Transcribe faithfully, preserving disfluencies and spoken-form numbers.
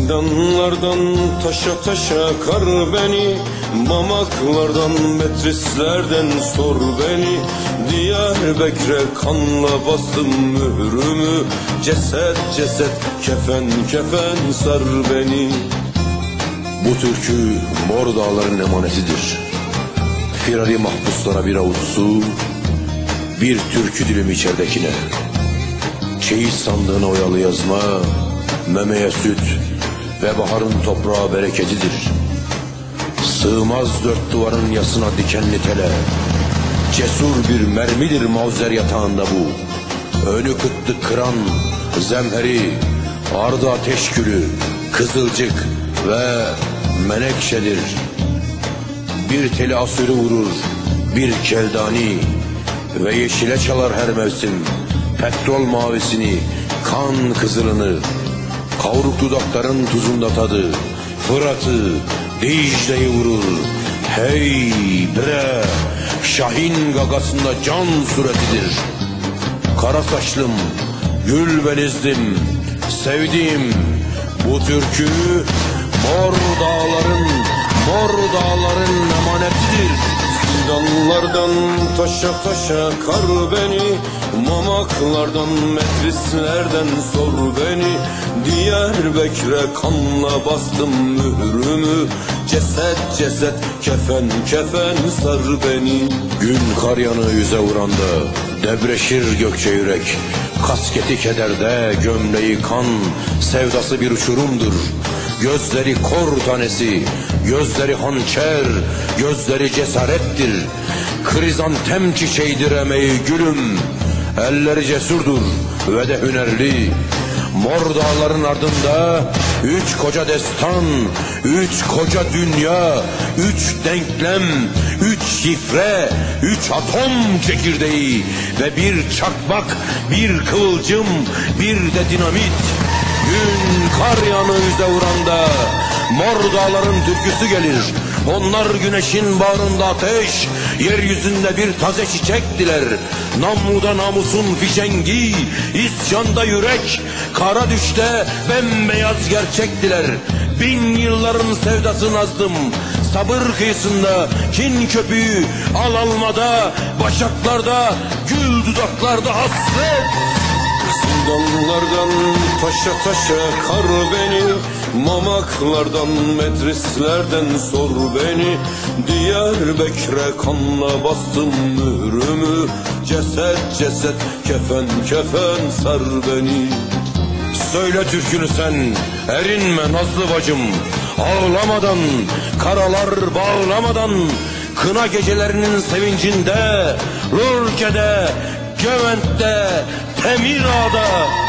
Zindanlardan taşa taşa kar beni, mamaklardan metrislerden sor beni. Diyarbakır'a kanla bastım mührümü, ceset ceset kefen kefen sar beni. Bu türkü Mor Dağların emanetidir. Firari mahpuslara bir avuç su, bir türkü dilimi içeridekine. Çeyiz sandığına oyalı yazma, memeye süt ve baharın toprağı bereketidir. Sığmaz dört duvarın yasına dikenli tele. Cesur bir mermidir mavzer yatağında bu. Önü kıtlık kıran zemheri, ardı ateş gülü, kızılcık ve menekşedir. Bir teli asürü vurur, bir keldani ve yeşile çalar her mevsim petrol mavisini, kan kızılını. Kavruk dudakların tuzunda tadı, Fırat'ı, Dicle'yi vurur. Hey bre, Şahin gagasında can suretidir. Kara saçlım, gül benizdim, sevdiğim bu türkü Mor Dağların, Mor Dağların emanetidir. Zindanlardan taşa taşa kar beni, mamaklardan metrislerden sor beni. Diyarbakır'a kanla bastım mührümü, ceset ceset kefen kefen sar beni. Gün kar yanı yüze vuranda debreşir gökçe yürek. Kasketi kederde, gömleği kan, sevdası bir uçurumdur. Gözleri kor tanesi, gözleri hançer, gözleri cesarettir. Krizantem çiçeğidir emeği gülüm, elleri cesurdur ve de hünerli. Mor Dağların ardında üç koca destan, üç koca dünya, üç denklem, üç şifre, üç atom çekirdeği ve bir çakmak, bir kıvılcım, bir de dinamit. Gün kar yanı yüze vuranda Mor Dağların türküsü gelir. Onlar güneşin bağrında ateş, yeryüzünde bir taze çiçektiler. Namluda namusun fişengi, isyanda yürek, kara düşte bembeyaz gerçektiler. Bin yılların sevdasını azdım, sabır kıyısında, kin köpüğü al almada, başaklarda, gül dudaklarda hasret. Zindanlardan taşa taşa kar beni, mamaklardan metrislerden sor beni. Diyarbakır'a kanla bastım mührümü, ceset ceset kefen kefen sar beni. Söyle türkünü sen, erinme nazlı bacım. Ağlamadan, karalar bağlamadan, kına gecelerinin sevincinde, Lurke'de, Göment'te, Temirağ'da